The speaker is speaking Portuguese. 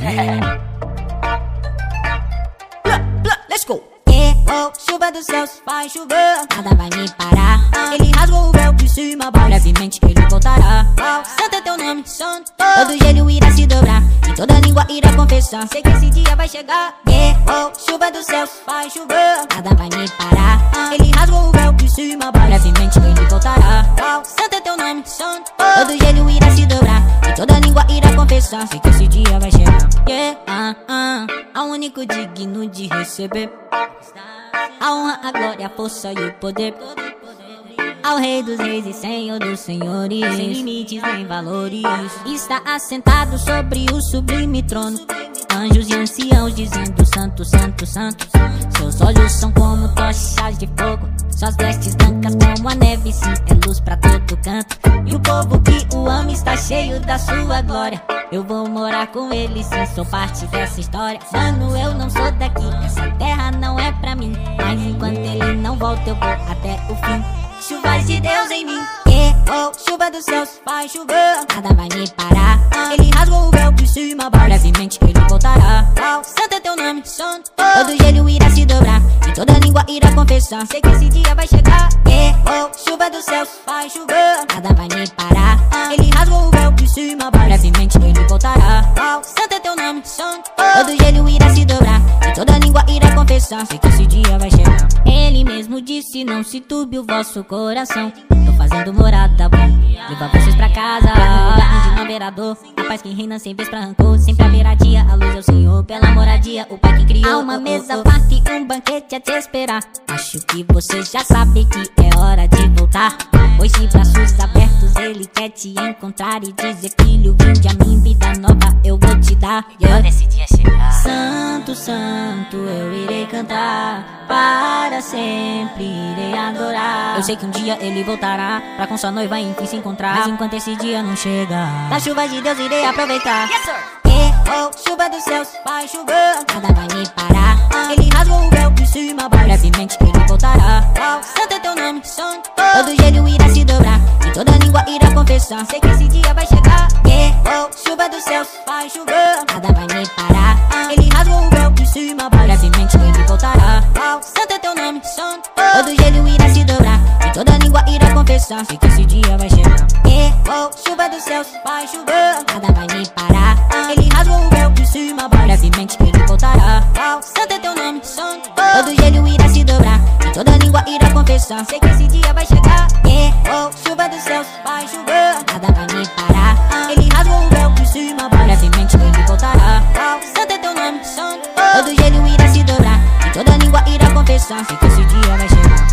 Let's go! Chuva dos céus vai chover, nada vai me parar. Ele rasgou o véu de cima a baixo, brevemente ele voltará. Santo é teu nome, santo. Todo joelho irá se dobrar e toda língua irá confessar. Sei que esse dia vai chegar. Chuva dos céus vai chover, nada vai me parar. Ele rasgou o véu de cima a baixo, brevemente ele voltará. Santo é teu nome, santo. Todo joelho irá se dobrar e toda língua irá confessar. Sei que esse dia vai chegar. Ao único digno de receber a honra, a glória, a força e o poder, ao Rei dos reis e Senhor dos senhores, sem limites nem valores, está assentado sobre o sublime trono. Anjos e anciãos dizendo santo, santo, santo. Seus olhos são como tochas de fogo, suas vestes brancas como a neve, sim, é luz pra todo canto. E o povo que o ama está cheio da sua glória. Eu vou morar com ele, sim, sou parte dessa história. Mano, eu não sou daqui, essa terra não é pra mim, mas enquanto ele não volta eu vou até o fim. Chuvas de Deus em mim, chuva dos céus vai chover, nada vai me parar. Ele rasgou o véu de cima a baixo, brevemente ele voltará. Santo é teu nome, santo. Todo joelho irá se dobrar e toda língua irá confessar. Sei que esse dia vai chegar. Chuva dos céus vai chover, nada vai me parar. Ele rasgou o véu de cima a baixo, brevemente ele voltará. Santo é teu nome, santo. Todo joelho irá se dobrar e toda língua irá confessar. Sei que esse dia vai chegar. Ele mesmo disse, não se turbe o vosso coração. Tô fazendo morada, bom, levar vocês pra casa, onde não haverá dor, a paz que reina sem vez pra rancor. Sempre haverá dia, a luz é o Senhor, pela moradia, o Pai que criou. Há uma mesa farta e um banquete a te esperar. Acho que você já sabe que é hora de voltar, pois de braços abertos ele quer te encontrar e dizer: filho, vinde a mim, vida nova eu vou te dar. Quando esse dia chegar, santo, santo, eu irei cantar, para sempre irei adorar. Eu sei que um dia ele voltará pra com sua noiva enfim se encontrar, mas enquanto esse dia não chega, da chuva de Deus irei aproveitar. yes sir! Chuva dos céus vai chover, nada vai me parar. Ele rasgou o véu de cima a baixo, brevemente ele voltará. Santo é teu nome, santo. Todo joelho irá se dobrar e toda língua irá confessar. Sei que esse dia vai chegar. Chuva dos céus vai chover, nada vai me parar. Ele rasgou o véu de cima a baixo, brevemente ele voltará. Santo é teu nome, santo. Todo joelho irá se dobrar e toda língua irá confessar. Sei que esse dia vai chegar. Chuva dos céus vai chover, nada vai me parar. Ele rasgou o véu de cima a baixo, brevemente ele voltará. Santo é teu nome, santo. Todo joelho irá se dobrar e toda língua irá confessar. Sei que esse dia vai chegar. Chuva dos céus vai chover, nada vai me parar. Ele rasgou o véu de cima a baixo, brevemente ele voltará. Santo é teu nome, santo. Todo joelho irá se dobrar e toda língua irá confessar. Sei que esse dia vai chegar.